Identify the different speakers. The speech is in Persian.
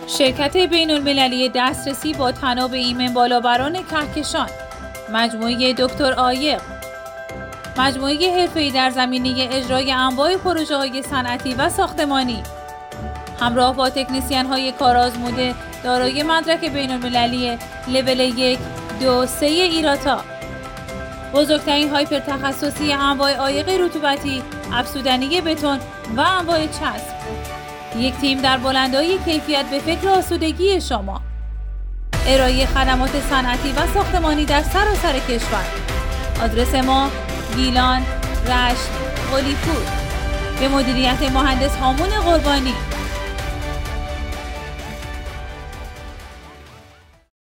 Speaker 1: شرکت بین‌المللی دسترسی با طناب ایمن بالابران کهکشان، مجموعه دکتر عایق، مجموعه حرفه‌ای در زمینه اجرای انواع پروژه‌های صنعتی و ساختمانی، همراه با تکنسین‌های کارآزموده دارای مدرک بین‌المللی لول 1، 2، 3 ایراتا، بزرگترین هایپر تخصصی انواع عایق رطوبتی، افزودنی بتون و انواع چسب. یک تیم در بلندای کیفیت به فکر آسودگی شما. ارائه خدمات صنعتی و ساختمانی در سراسر کشور. آدرس ما: گیلان، رشت، قلی‌پور. به مدیریت مهندس هامون قربانی.